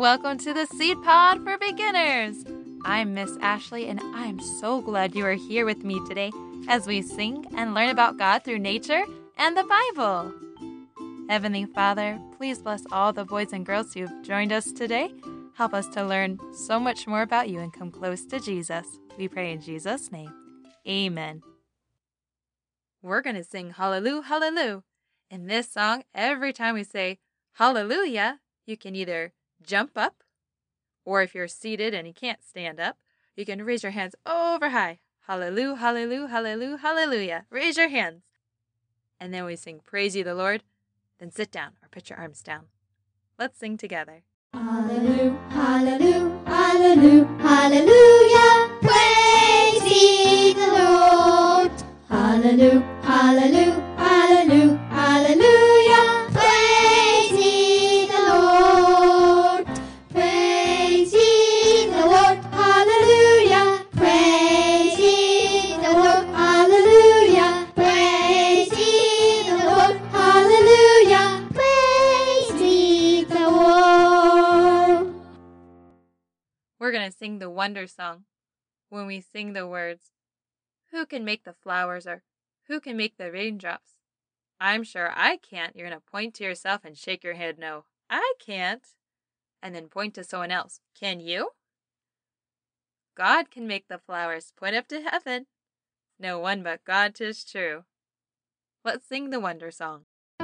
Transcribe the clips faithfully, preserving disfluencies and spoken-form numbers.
welcome to the Seed Pod for Beginners. I'm Miss Ashley, and I'm so glad you are here with me today as we sing and learn about God through nature and the Bible. Heavenly Father, please bless all the boys and girls who've joined us today. Help us to learn so much more about you and come close to Jesus. We pray in Jesus' name. Amen. We're going to sing Hallelujah, Hallelujah. In this song, every time we say Hallelujah, you can either jump up, or if you're seated and you can't stand up, you can raise your hands over high. Hallelujah, Hallelujah, Hallelujah, Hallelujah. Raise your hands. And then we sing Praise Ye the Lord. Then sit down or put your arms down. Let's sing together. Hallelujah, hallelujah, hallelujah, hallelujah. Praise ye the Lord. Hallelujah, hallelujah, hallelujah, hallelujah. Praise ye the Lord. Praise ye the Lord. Hallelujah. Praise ye the Lord. Hallelujah. Praise ye the Lord. Hallelujah. Praise ye the Lord. We're going to sing the Wonder Song. When we sing the words, who can make the flowers or who can make the raindrops? I'm sure I can't. You're going to point to yourself and shake your head no. I can't. And then point to someone else. Can you? God can make the flowers point up to heaven. No one but God 'tis true. Let's sing the Wonder Song.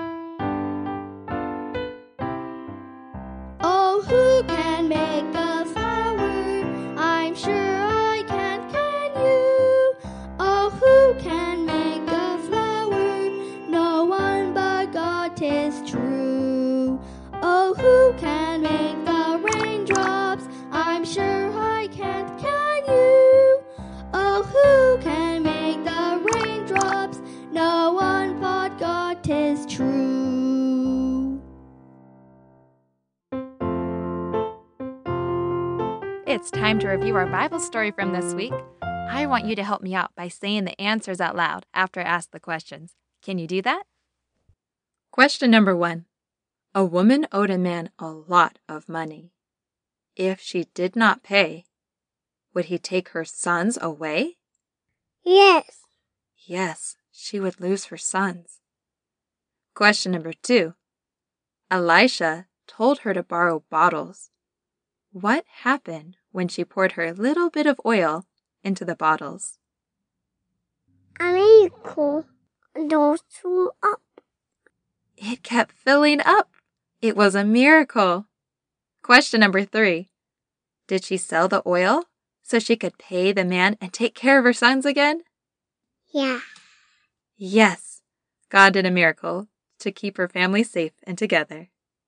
Oh, who can make a flower? I'm sure I can, can you? Oh, who can make a flower? No one but God 'tis true. Oh, who can make the raindrops? I'm sure I can, can you? Oh, who can make the raindrops? No one but God 'tis true. It's time to review our Bible story from this week. I want you to help me out by saying the answers out loud after I ask the questions. Can you do that? Question number one. A woman owed a man a lot of money. If she did not pay, would he take her sons away? Yes. Yes, she would lose her sons. Question number two. Elisha told her to borrow bottles. What happened when she poured her little bit of oil into the bottles? A miracle. Those two up. It kept filling up. It was a miracle. Question number three. Did she sell the oil so she could pay the man and take care of her sons again? Yeah. Yes, God did a miracle to keep her family safe and together.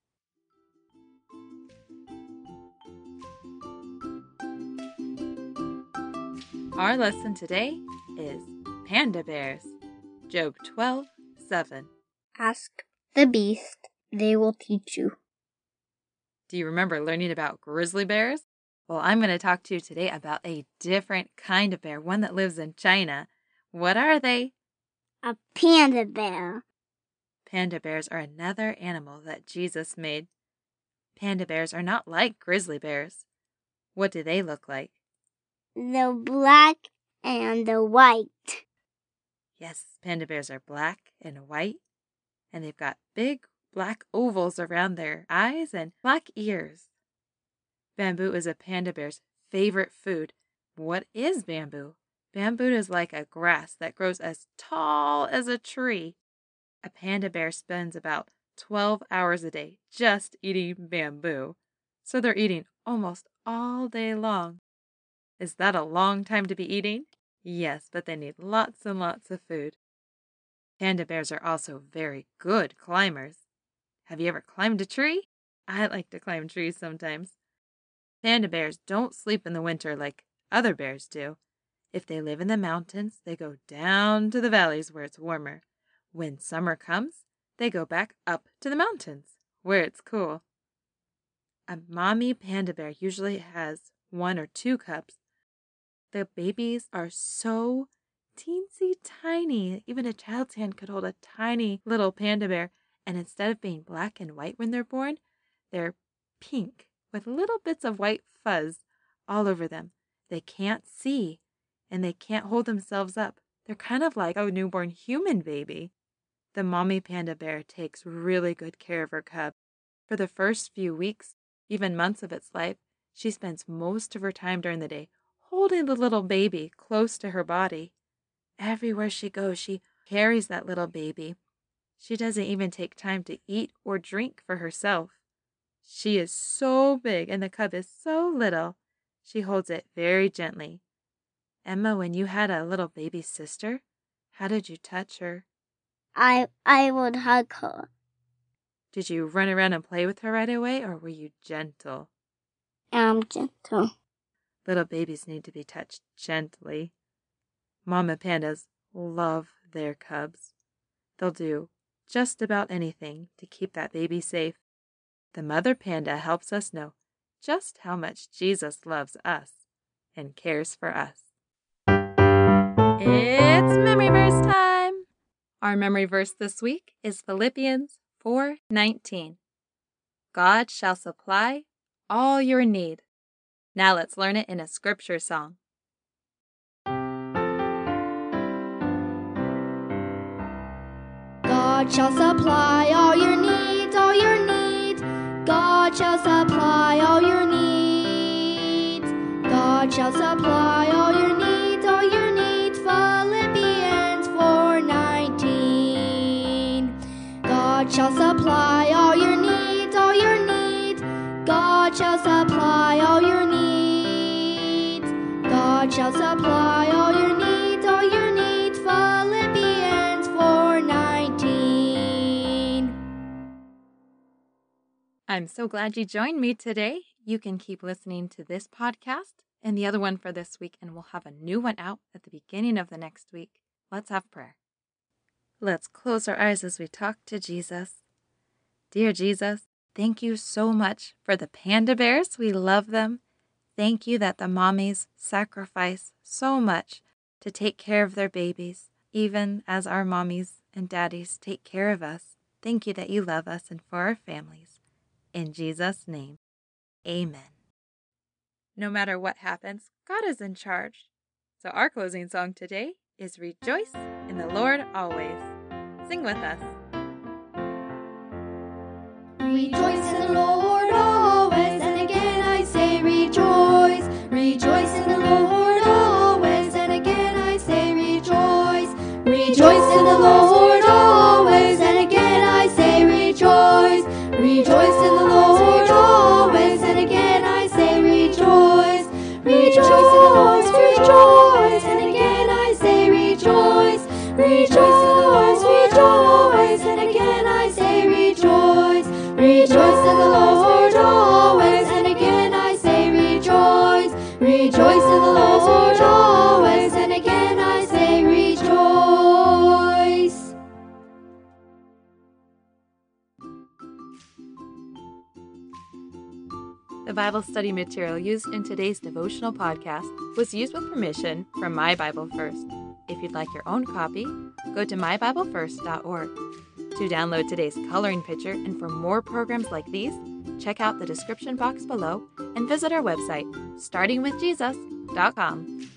Our lesson today is Panda Bears, Job twelve seven. Ask the beast, they will teach you. Do you remember learning about grizzly bears? Well, I'm going to talk to you today about a different kind of bear, one that lives in China. What are they? A panda bear. Panda bears are another animal that Jesus made. Panda bears are not like grizzly bears. What do they look like? The black and the white. Yes, panda bears are black and white, and they've got big black ovals around their eyes and black ears. Bamboo is a panda bear's favorite food. What is bamboo? Bamboo is like a grass that grows as tall as a tree. A panda bear spends about twelve hours a day just eating bamboo. So they're eating almost all day long. Is that a long time to be eating? Yes, but they need lots and lots of food. Panda bears are also very good climbers. Have you ever climbed a tree? I like to climb trees sometimes. Panda bears don't sleep in the winter like other bears do. If they live in the mountains, they go down to the valleys where it's warmer. When summer comes, they go back up to the mountains where it's cool. A mommy panda bear usually has one or two cubs. The babies are so teensy tiny. Even a child's hand could hold a tiny little panda bear. And instead of being black and white when they're born, they're pink with little bits of white fuzz all over them. They can't see, and they can't hold themselves up. They're kind of like a newborn human baby. The mommy panda bear takes really good care of her cub. For the first few weeks, even months of its life, she spends most of her time during the day holding the little baby close to her body. Everywhere she goes, she carries that little baby. She doesn't even take time to eat or drink for herself. She is so big and the cub is so little. She holds it very gently. Emma, when you had a little baby sister, how did you touch her? I I would hug her. Did you run around and play with her right away, or were you gentle? I'm gentle. Little babies need to be touched gently. Mama pandas love their cubs. They'll do just about anything to keep that baby safe. The mother panda helps us know just how much Jesus loves us and cares for us. It's Memory Verse time! Our memory verse this week is Philippians four nineteen. God shall supply all your need. Now let's learn it in a scripture song. God shall supply all your needs, all your needs. God shall supply all your needs. God shall supply all your needs, all your needs. Philippians four nineteen. God shall supply all your needs, all your needs. God shall supply all your needs. God shall supply all your needs, all your needs. Philippians four nineteen. I'm so glad you joined me today. You can keep listening to this podcast and the other one for this week, and we'll have a new one out at the beginning of the next week. Let's have prayer. Let's close our eyes as we talk to Jesus. Dear Jesus, thank you so much for the panda bears. We love them. Thank you that the mommies sacrifice so much to take care of their babies, even as our mommies and daddies take care of us. Thank you that you love us and for our families. In Jesus' name, amen. No matter what happens, God is in charge. So our closing song today is Rejoice in the Lord Always. Sing with us. Rejoice in the Lord always, and again I say rejoice. Rejoice in the Lord always, and again I say rejoice. Rejoice in the Lord always, and again I say rejoice. Rejoice in the Lord always, and again I say rejoice. Rejoice in the Lord, rejoice, and again I say rejoice. Rejoice in the Lord, rejoice, and again I say rejoice. Rejoice in the Lord always, and again I say rejoice. Rejoice in the Lord always, and again I say rejoice. The Bible study material used in today's devotional podcast was used with permission from My Bible First. If you'd like your own copy, go to my bible first dot org. To download today's coloring picture and for more programs like these, check out the description box below and visit our website, starting with jesus dot com.